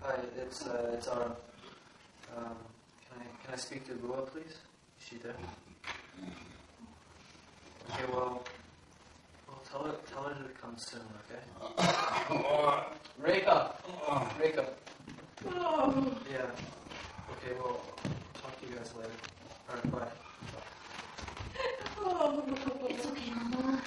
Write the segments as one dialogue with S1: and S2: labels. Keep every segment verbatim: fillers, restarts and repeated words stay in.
S1: Hi, it's uh, it's Autumn. Um, can I can I speak to Bua, please? Is she there? Okay, well, well, tell her tell her to come soon, okay? Reka, Reka. Yeah. Okay, well, talk to you guys later. All right, bye.
S2: It's okay, Mama.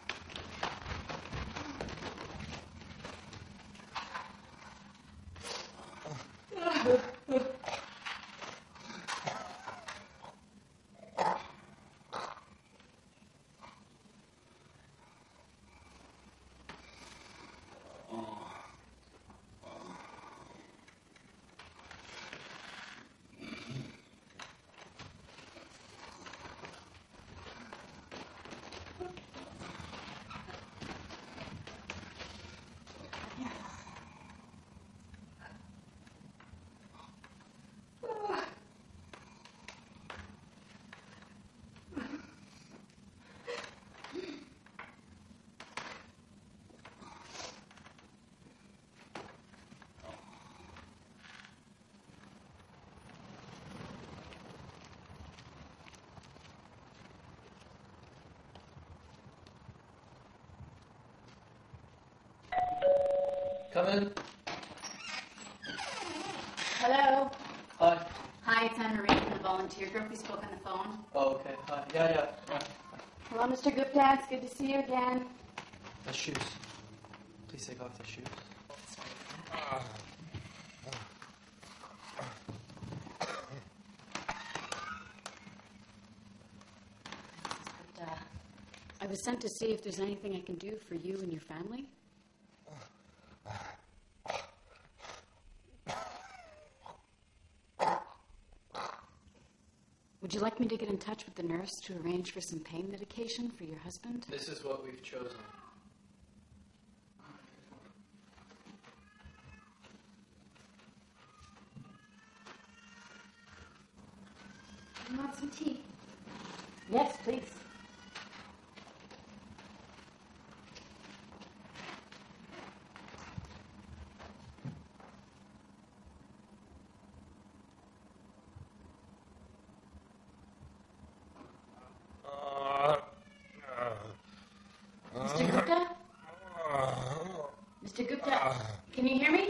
S1: Come in.
S2: Hello.
S1: Hi.
S2: Hi, it's Anne Marie from the volunteer group. We spoke on the phone.
S1: Oh, okay. Hi. Yeah, yeah, yeah.
S2: Hello, Mister Gupta. It's good to see you again.
S1: The shoes. Please take off the shoes.
S2: Missus Gupta, I was sent to see if there's anything I can do for you and your family. Would you like me to get in touch with the nurse to arrange for some pain medication for your husband?
S1: This is what we've chosen.
S2: You want some tea? Yes, please. Mister Gupta? Mister Gupta, can you hear me?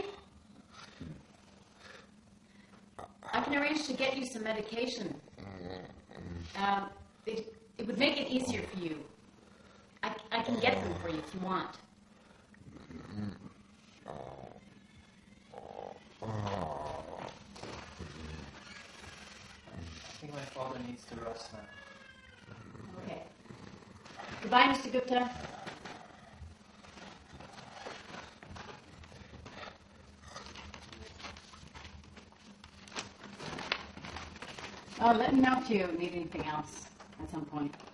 S2: I can arrange to get you some medication. Um, it, it would make it easier for you. I, I can get them for you if you want.
S1: I think my father needs to rest now.
S2: Okay. Goodbye, Mister Gupta. Uh, let me know if you need anything else at some point.